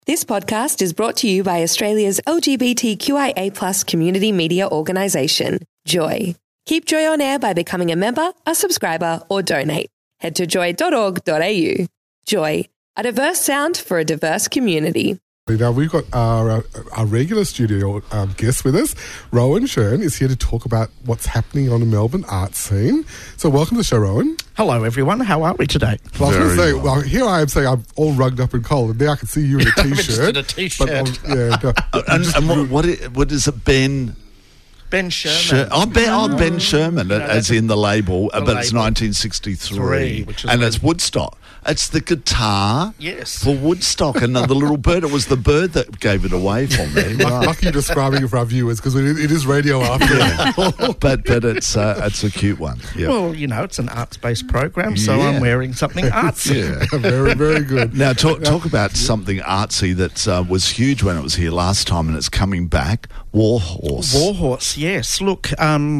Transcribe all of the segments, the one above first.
This podcast is brought to you by Australia's LGBTQIA+ community media organisation, Joy. Keep Joy on air by becoming a member, a subscriber, or donate. Head to joy.org.au. Joy, a diverse sound for a diverse community. Now, we've got our regular studio guest with us. Rowan Shern is here to talk about what's happening on the Melbourne art scene. So welcome to the show, Rowan. Hello, everyone. How are we today? Well, I was going to say, well, here I am saying I'm all rugged up and cold, and now I can see you in a T-shirt. Just in a T-shirt. What is it, Ben? Ben Sherman. Ben Sherman, as in the label, but label. it's 1963, which is and it's Woodstock. It's the guitar for Woodstock, and the little bird. It was the bird that gave it away for me. Lucky you're describing it for our viewers, because it is radio after. but it's a cute one. Yep. Well, you know, it's an arts-based program, so I'm wearing something artsy. Very, very good. Now, talk about something artsy that was huge when it was here last time, and it's coming back. Warhorse. Warhorse, yes. Look,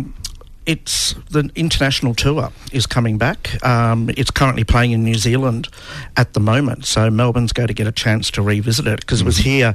it's the international tour is coming back. It's currently playing in New Zealand at the moment, so Melbourne's going to get a chance to revisit it because it was here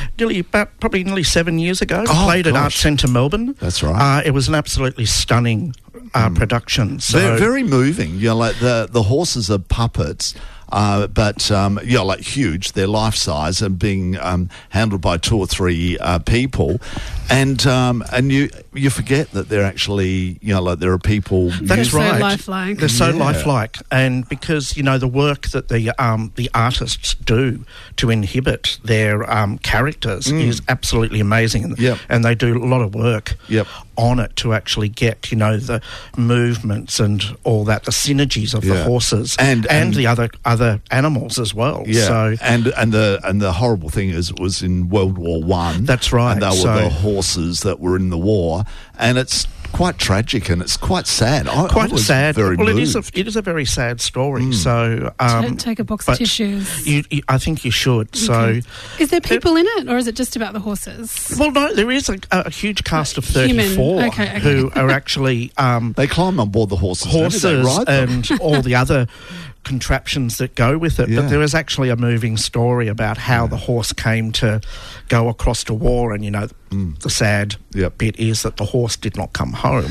nearly 7 years ago. Played at Arts Centre Melbourne. That's right. It was an absolutely stunning production. So They're very moving. You know, like the horses are puppets. But like huge, they're life size and being handled by 2 or 3 people, and you forget that they're actually like there are people. That's so right. Lifelike. They're so lifelike, and because the work that the artists do to inhibit their characters is absolutely amazing, and they do a lot of work on it to actually get the movements and all that, the synergies of the horses and the other animals as well. Yeah, so, and the horrible thing is it was in World War One. That's right. And they were the horses that were in the war, and it's quite tragic and it's quite sad. I was sad. Very well, moved. it is a very sad story. So take a box of tissues. I think you should. Okay. So, is there people in it, or is it just about the horses? Well, no, there is a huge cast of 34 who are actually they climb on board the horses and all the other contraptions that go with it. But there is actually a moving story about how the horse came to go across to war, and the sad bit is that the horse did not come home.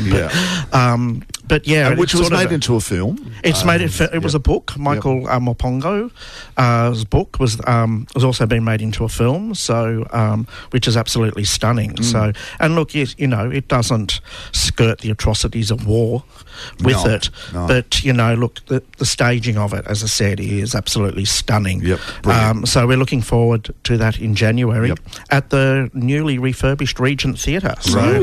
But which was made into a film. It's made it was a book. Michael Mopongo's book was also been made into a film. So which is absolutely stunning. So, and look, it doesn't skirt the atrocities of war with it. No. But look, the staging of it, as I said, is absolutely stunning. So we're looking forward to that in January at the newly refurbished Regent Theatre.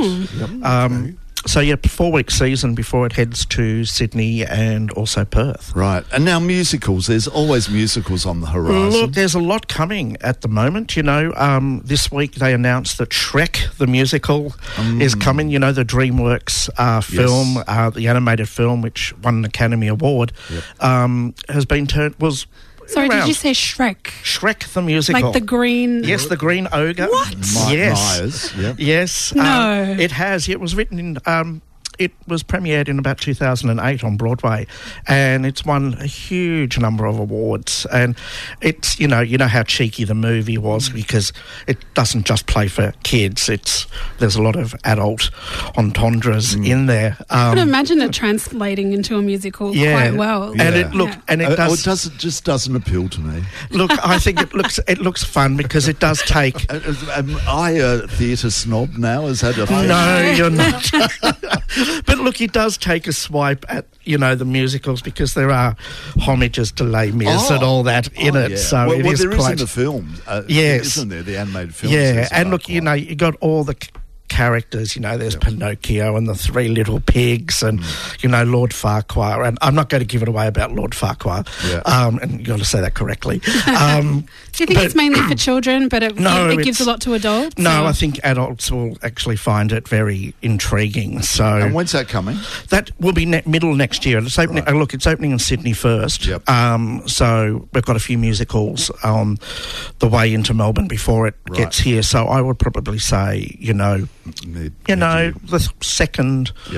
So 4-week season before it heads to Sydney and also Perth. Right. And now musicals. There's always musicals on the horizon. Look, there's a lot coming at the moment. This week they announced that Shrek the musical is coming. The DreamWorks film, the animated film, which won an Academy Award, has been turned... Sorry, did you say Shrek? Shrek the musical. Like the green... Yes, the green ogre. What? Yes. Myers, Yes. No. It has. It was written in... It was premiered in about 2008 on Broadway, and it's won a huge number of awards. And it's, you know how cheeky the movie was because it doesn't just play for kids. There's a lot of adult entendres in there. I can imagine it translating into a musical quite well. And it just doesn't appeal to me. Look, I think it looks fun because it does take. Am I a theatre snob now? Is that a thing? No, you're not. But look, it does take a swipe at, the musicals because there are homages to Les Mis and all that in it. Yeah. So there is quite... in the film. Yes. Isn't there, the animated film? Yeah, and look, you got all the characters, there's Pinocchio and the 3 little pigs and, Lord Farquhar. And I'm not going to give it away about Lord Farquhar. Yeah. And you've got to say that correctly. Do you think it's mainly for children, but it gives a lot to adults? No, I think adults will actually find it very intriguing. So, and when's that coming? That will be middle next year. It's opening. Right. Look, it's opening in Sydney first. Yep. So we've got a few musicals on the way into Melbourne before it gets here. So I would probably say, the second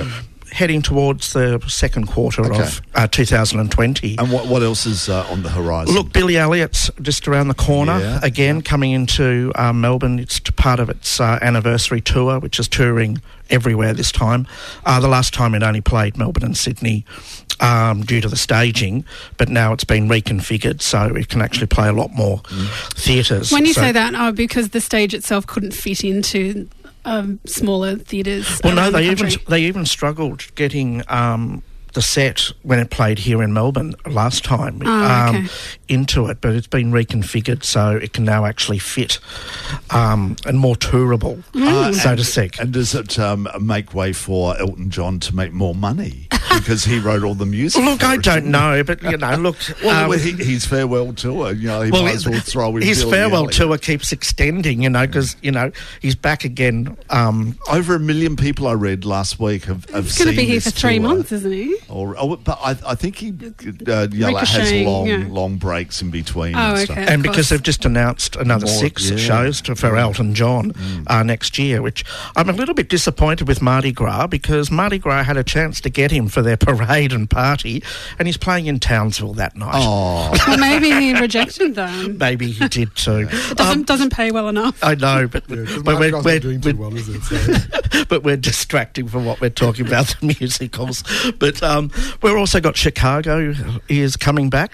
heading towards the second quarter of 2020. And what else is on the horizon? Look, Billy Elliot's just around the corner again, coming into Melbourne. It's part of its anniversary tour, which is touring everywhere this time. The last time it only played Melbourne and Sydney due to the staging, but now it's been reconfigured so it can actually play a lot more theatres. When you say that, because the stage itself couldn't fit into smaller theatres. Well, no, they even struggled getting the set when it played here in Melbourne last time into it, but it's been reconfigured so it can now actually fit and more tourable, so to speak. And does it make way for Elton John to make more money because he wrote all the music? Look, I don't know, but look. Well, his farewell tour, he might as well throw in his Billy farewell Elliot. tour keeps extending, because he's back again. Over 1 million people I read last week have seen this. He's going to be here for 3 months, isn't he? But I think he has long breaks in between. Oh, and okay. stuff. And because they've just announced another 6 shows for Elton John next year, which I'm a little bit disappointed with Mardi Gras, because Mardi Gras had a chance to get him for their parade and party, and he's playing in Townsville that night. Oh, Well, maybe he rejected them. Maybe he did too. It doesn't pay well enough. I know, but we're doing too well, is it? So. but we're distracting from what we're talking about, the musicals. But we've also got Chicago is coming back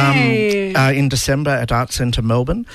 in December at Arts Centre Melbourne,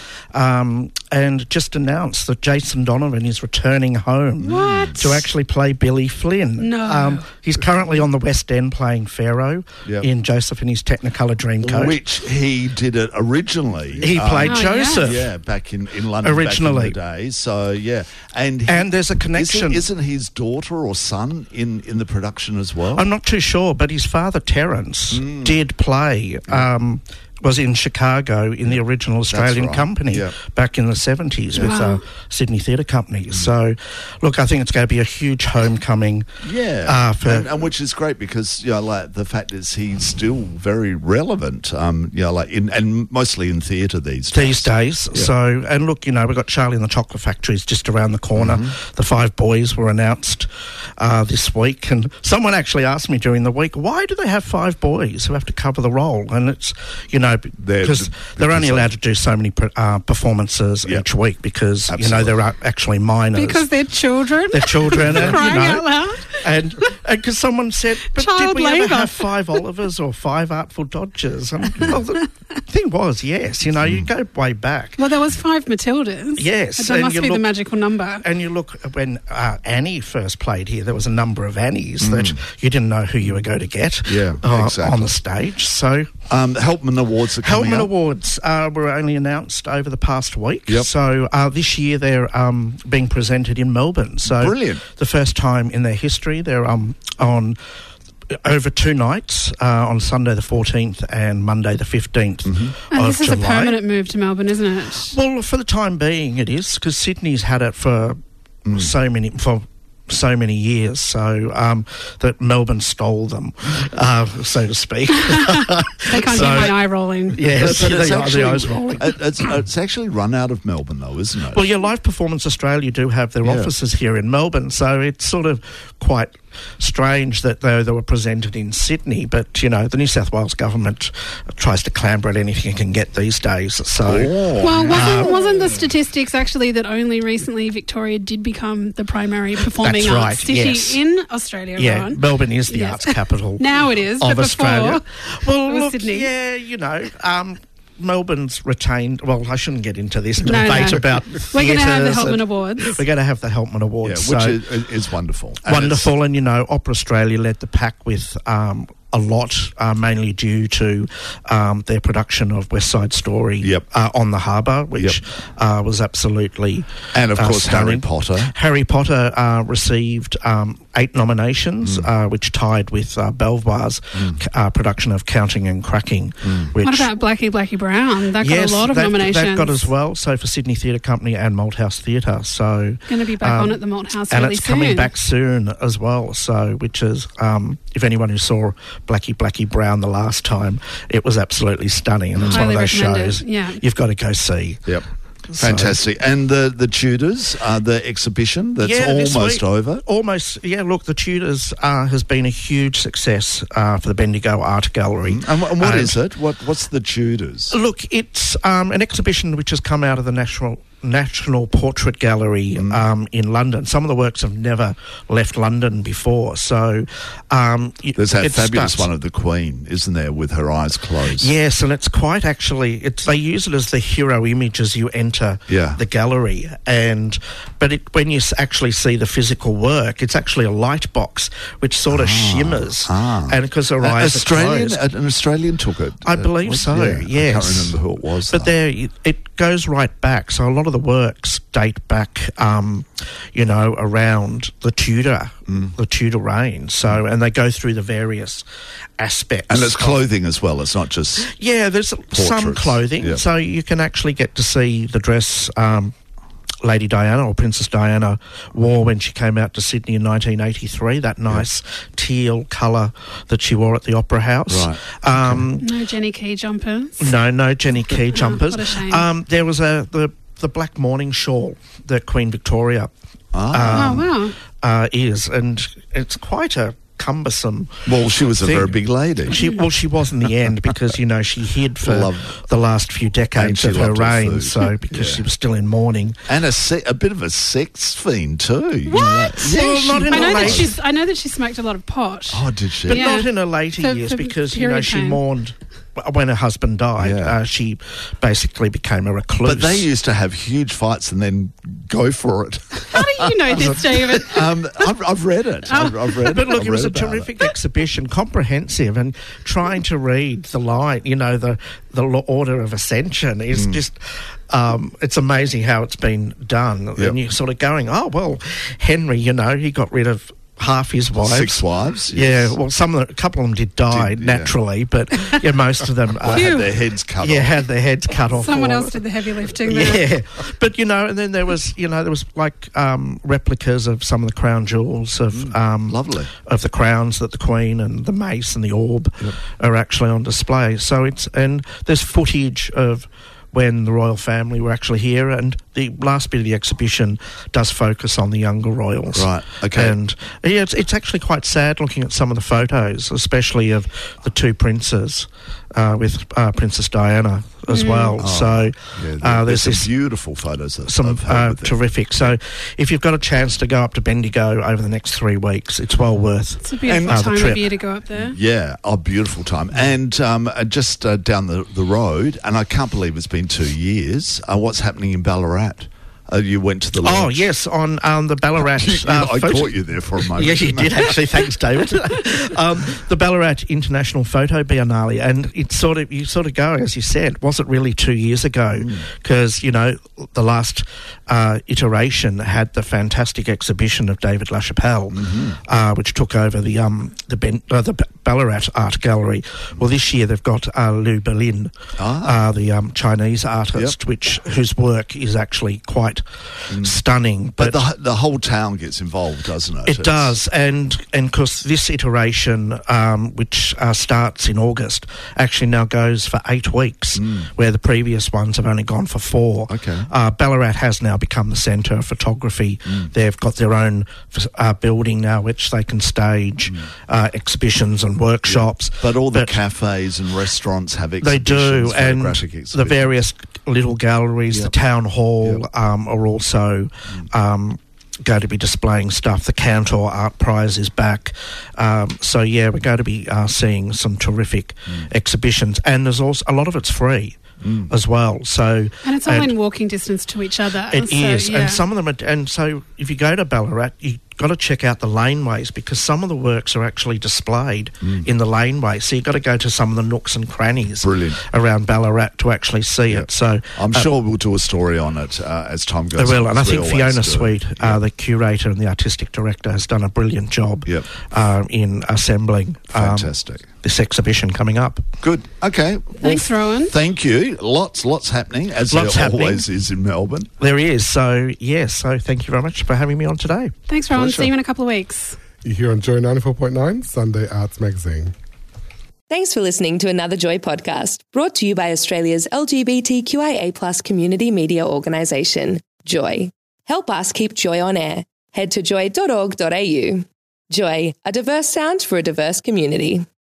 and just announced that Jason Donovan is returning home to actually play Billy Flynn. No. He's currently on the West End playing Pharaoh in Joseph and his Technicolor Dreamcoat. Which he did it originally. He played Joseph. Yeah, back in London Originally. back in the day. So, yeah. And there's a connection. Isn't his daughter or son in the production as well? I'm not too sure, but his father, Terence, did play... was in Chicago in the original Australian company back in the 70s with Sydney Theatre Company. So, look, I think it's going to be a huge homecoming. Yeah, and which is great because the fact is he's still very relevant. And mostly in theatre these days. Yeah. So, and look, we've got Charlie and the Chocolate Factory is just around the corner. The 5 Boys were announced this week, and someone actually asked me during the week, why do they have 5 boys who have to cover the role? And it's because they're only allowed to do so many performances each week because they're actually minors. Because they're children. They're children, and crying out loud. And because someone said, but Child did we labour. ever have 5 Olivers or 5 Artful Dodgers? And the thing was, yes, you go way back. Well, there was 5 Matildas. Yes, that must be the magical number. And you look when Annie first played here, there was a number of Annies that you didn't know who you were going to get. Exactly. On the stage. So Helpman Awards are coming Helpman up. Awards were only announced over the past week. Yep. So this year they're being presented in Melbourne. So Brilliant. The first time in their history. They're on over 2 nights, on Sunday the 14th and Monday the 15th And of this is July. a permanent move to Melbourne, isn't it? Well, for the time being it is, because Sydney's had it for so many years, so that Melbourne stole them, so to speak. They can't get my eye rolling. Yes, But it's the eyes rolling. It's actually run out of Melbourne, though, isn't it? Well, Live Performance Australia do have their offices here in Melbourne, so it's sort of quite strange that they were presented in Sydney, but the New South Wales government tries to clamber at anything it can get these days. So, Well, wasn't the statistics actually that only recently Victoria did become the primary performing That's arts right, city yes. in Australia? yeah, Ron? Melbourne is the Yes. arts capital. Now it is, of but Australia. before Well, it was look, Sydney. Melbourne's retained. Well, I shouldn't get into this No, debate no. about. We're going to have the theatres Helpman and- Awards. We're going to have the Helpman Awards, which so is wonderful. And wonderful. And Opera Australia led the pack with a lot, mainly due to their production of West Side Story on the Harbour, which was absolutely And, of course, stunning. Harry Potter. Harry Potter received 8 nominations, which tied with Belvoir's production of Counting and Cracking. Which, What about Blackie Brown? That got a lot of nominations. That got as well, so for Sydney Theatre Company and Malthouse Theatre. So Going to be back on at the Malthouse and really it's soon. coming back soon as well. So, which is, if anyone who saw Blackie Brown the last time, it was absolutely stunning, and it's Highly one of those recommend it, shows yeah. you've got to go see. Yep. So- Fantastic. And the Tudors, the exhibition that's this almost week. over. Almost, yeah. Look, the Tudors has been a huge success for the Bendigo Art Gallery. And what is it? What's the Tudors? Look, it's an exhibition which has come out of the National Portrait Gallery in London. Some of the works have never left London before, so There's that it fabulous starts- one of the Queen, isn't there, with her eyes closed? Yes, and it's quite actually. They use it as the hero image as you enter the gallery, but when you actually see the physical work, it's actually a light box which sort of shimmers, and because her eyes are closed. An Australian took it. I believe so. Yes, I can't remember who it was. But it goes right back. So a lot of the works date back, around the Tudor reign. So, and they go through the various aspects. And it's clothing as well. It's not just there's some portraits. clothing. Yeah. So you can actually get to see the dress Lady Diana or Princess Diana wore when she came out to Sydney in 1983, that nice teal colour that she wore at the Opera House. Right. No Jenny Key jumpers. No Jenny Key jumpers. What a shame. There was the black mourning shawl that Queen Victoria Oh, wow. is, and it's quite a cumbersome. Well, she was a thing. very big lady. She was in the end because she hid for the last few decades And of she her loved her reign, food. so because she was still in mourning. And a bit of a sex fiend too. What? Well, not in I know a that later. I know that she smoked a lot of pot. Oh, did she? But Yeah. not in her later For- years for because period she time. mourned when her husband died. Yeah. She basically became a recluse. But they used to have huge fights and then go for it. How do you know this, David? I've read it. I've read But look, I've it was a read about terrific exhibition, comprehensive, and trying to read the line, the order of ascension is just. It's amazing how it's been done, Yep. and you're sort of going, "Oh well, Henry, he got rid of half his wives, 6 wives. Yeah, well, a couple of them did die Did, yeah. naturally, but most of them Had their heads cut off. had their heads cut off. Someone or- else did the heavy lifting there. Yeah, but and then there was like replicas of some of the crown jewels of Lovely. of the crowns that the Queen and the mace and the orb are actually on display. So there's footage of when the royal family were actually here, and the last bit of the exhibition does focus on the younger royals. Right, okay. And it's actually quite sad looking at some of the photos, especially of the two princes with Princess Diana as well. So there's there's some this beautiful photos of some her with them. terrific. So if you've got a chance to go up to Bendigo over the next 3 weeks, it's well worth. It's a beautiful the time trip. of year to go up there. Yeah, a beautiful time. And just down the road, and I can't believe it's been 2 years, what's happening in Ballarat? You went to the launch. Oh yes, on the Ballarat. I photo- caught you there for a moment. Yeah, you did actually. Thanks, David. The Ballarat International Photo Biennale, and you sort of go, as you said, was it really 2 years ago? Because the last iteration had the fantastic exhibition of David LaChapelle, which took over the Ballarat Art Gallery. Well, this year they've got Liu Berlin, the Chinese artist, whose work is actually quite stunning. But the whole town gets involved, doesn't it? It does, and because this iteration, which starts in August, actually now goes for 8 weeks, where the previous ones have only gone for 4. Okay. Ballarat has now become the centre of photography. They've got their own building now, which they can stage exhibitions and workshops. But all the cafes and restaurants have exhibitions, They do, and photographic the exhibitions. various little galleries, the town hall, are also going to be displaying stuff. The Cantor Art Prize is back. So, we're going to be seeing some terrific exhibitions. And there's also a lot of it's free as well. So, And it's all in walking distance to each other. It is. Yeah. And some of them are, and so if you go to Ballarat, you've got to check out the laneways because some of the works are actually displayed in the laneway. So you've got to go to some of the nooks and crannies around Ballarat to actually see it. So I'm sure we'll do a story on it as time goes on. they will, and I think We Fiona always do. Sweet, the curator and the artistic director, has done a brilliant job in assembling Fantastic. This exhibition coming up. Good. Okay. Thanks, Rowan. Thank you. Lots happening, as Lots there happening. always is in Melbourne. There is. So, so thank you very much for having me on today. Thanks, Rowan. Pleasure. See you in a couple of weeks. You're here on Joy 94.9, Sunday Arts Magazine. Thanks for listening to another Joy podcast, brought to you by Australia's LGBTQIA+ community media organisation, Joy. Help us keep Joy on air. Head to joy.org.au. Joy, a diverse sound for a diverse community.